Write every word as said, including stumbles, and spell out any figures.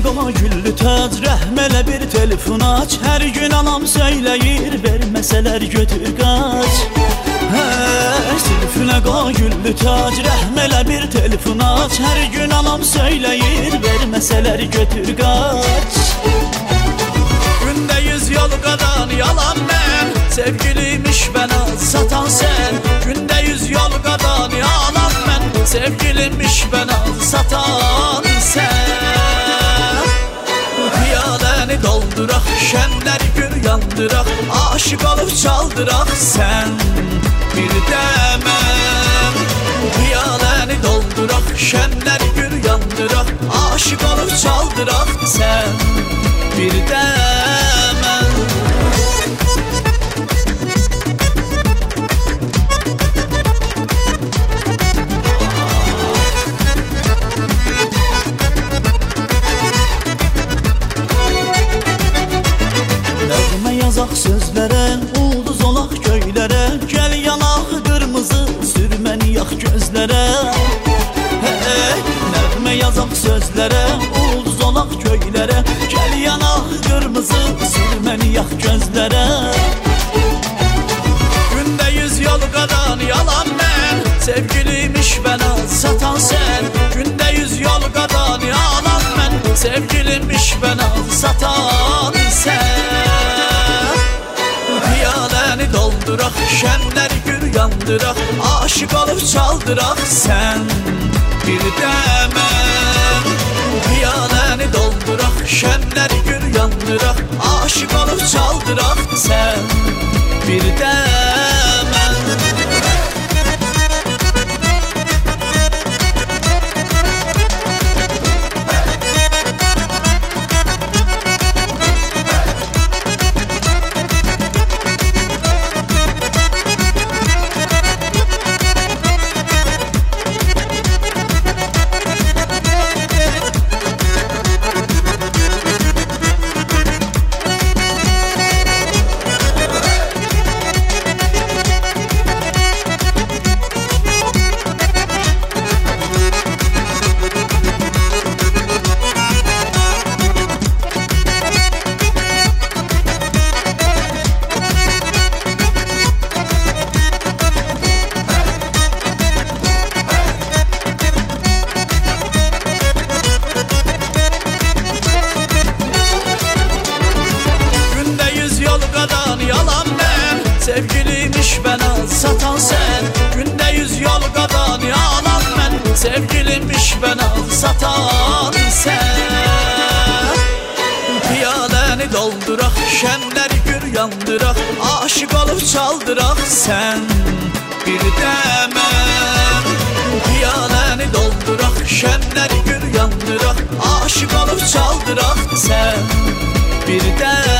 o güllü tac, rəhm elə bir telefon aç. Hər gün anam söyləyir, verməsələr götür qaç. Hə, zülfünə qoy güllü tac, rəhm elə bir telefon aç. Hər gün anam söyləyir, verməsələr götür qaç. Gündə yüz yol qadan yalan mən, sevgiliymiş bana satan sen. Gündə yüz yol qadan yalan mən, sevgiliymiş bana satan sen. Piyaləni dolduraq, şəmləri gül yandıraq, aşık olub çaldıraq sen bir də mən. Piyaləni dolduraq, şəmləri gül yandıraq, aşık olub çaldıraq sen bir də mən. Nəğmə yazaq sözlərə, ulduz olaq göylərə, gəl yanaq qırmızı, sürməni yax gözlərə. Hey, nəğmə yazaq sözlərə, ulduz olaq göylərə, gəl yanaq qırmızı, sürməni yax gözlərə. Gündə yüz yol qadan yalan mən, sevgiliymiş bana satan sen. Gündə yüz yol qadan yalan mən, sevgiliymiş bana satan sen. Piyaləni dolduraq, şəmləri gül yandıraq, aşık olub çaldıraq sen bir də mən. Piyaləni dolduraq, şəmləri gül yandıraq, aşık olub çaldıraq sen bir də mən. Sevgiliymiş bana satan sen. Gündə yüz yol qadan yalan mən, sevgiliymiş bana satan sen. Piyaləni dolduraq, şəmləri gül yandıraq, aşık olub çaldıraq sen bir də mən. Piyaləni dolduraq, şəmləri gül yandıraq, aşık olub çaldıraq sen bir də